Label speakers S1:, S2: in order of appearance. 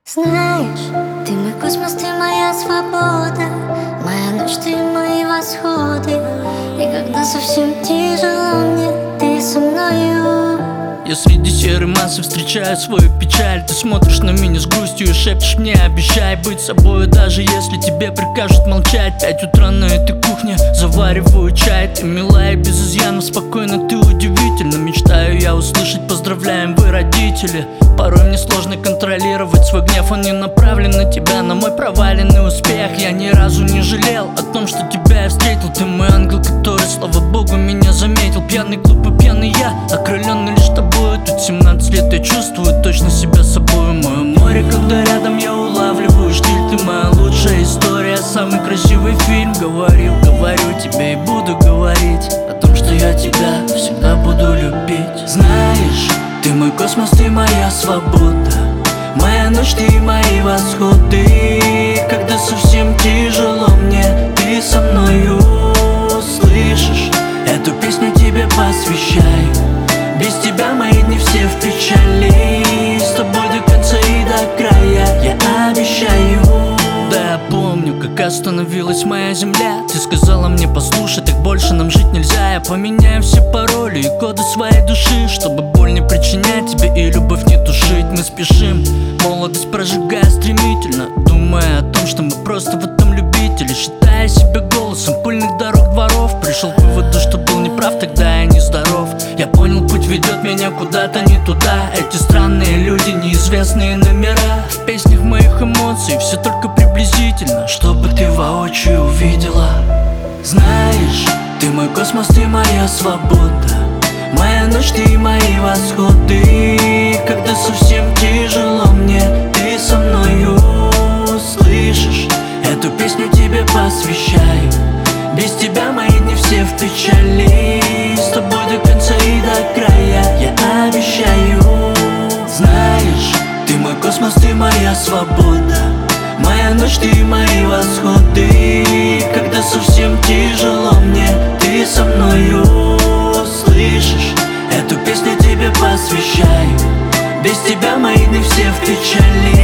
S1: Знаешь, ты мой космос, ты моя свобода, моя ночь, ты мои восходы. И когда совсем тяжело мне, ты со мною.
S2: Я среди серой массы встречаю свою печаль. Ты смотришь на меня с грустью и шепчешь мне: обещай быть собой, даже если тебе прикажут молчать. 5 утра на этой кухне, завариваю чай. Ты милая, без изъянов, спокойно, ты удивительно. Мечтаю я услышать: поздравляем, вы родители. Порой мне сложно контролировать свой гнев, он не направлен на тебя, на мой проваленный успех. Я ни разу не жалел о том, что тебя я встретил. Ты мой ангел, который, слава богу, меня заметил. Пьяный, глупый, пьяный я, окрыленный лишь тобой. Тут 17 лет, я чувствую точно себя собой. Мое море, когда рядом я улавливаю штиль. Ты моя лучшая история, самый красивый фильм. Говорю тебе и буду говорить о том, что я тебя всегда буду любить. Знаешь, ты мой космос, ты моя свобода, моя ночь, ты мои восходы. Когда совсем тяжело мне, ты со мною. Слышишь, эту песню тебе посвящаю. Без тебя мои дни все в печали. С тобой до конца и до края, я обещаю. Да, я помню, как остановилась моя земля. Ты сказала мне: послушай, так больше нам жить нельзя. Я поменяю все пароли и коды своей души, чтобы боль не причинять тебе и любовь не тушить. Мы спешим, молодость прожигая стремительно, думая о том, что мы просто в этом любители. Считая себя голосом пыльных дорог, дворов, пришел к выводу, что был неправ, тогда я нездоров. Я понял, путь ведет меня куда-то не туда. Эти странные люди, неизвестные номера. В песнях моих эмоций все только приблизительно, чтобы ты воочию увидела. Знаешь, ты мой космос, ты моя свобода, моя ночь, ты мои восходы. Когда совсем тяжело мне, ты со мною. Слышишь, эту песню тебе посвящаю. Без тебя мои дни все в печали. С тобой до конца и до края, я обещаю. Знаешь, ты мой космос, ты моя свобода, моя ночь, ты мои восходы. Когда совсем тяжело мне, ты со мною. Слышишь, эту песню тебе посвящаю. Без тебя мои дни все в печали.